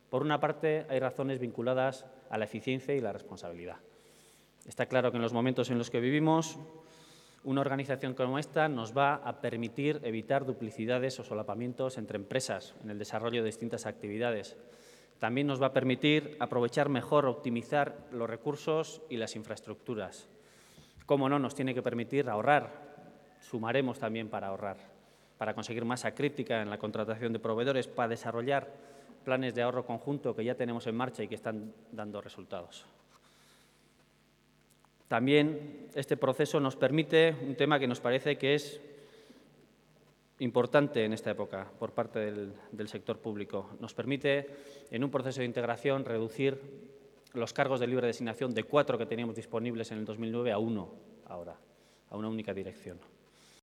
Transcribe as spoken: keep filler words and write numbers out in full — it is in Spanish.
Por una parte, hay razones vinculadas a la eficiencia y la responsabilidad. Está claro que en los momentos en los que vivimos, una organización como esta nos va a permitir evitar duplicidades o solapamientos entre empresas en el desarrollo de distintas actividades. También nos va a permitir aprovechar mejor, optimizar los recursos y las infraestructuras. Cómo no, nos tiene que permitir ahorrar. Sumaremos también para ahorrar, para conseguir masa crítica en la contratación de proveedores, para desarrollar planes de ahorro conjunto que ya tenemos en marcha y que están dando resultados. También este proceso nos permite un tema que nos parece que es importante en esta época por parte del, del sector público. Nos permite, en un proceso de integración, reducir los cargos de libre designación de cuatro que teníamos disponibles en el dos mil nueve a uno ahora, a una única dirección.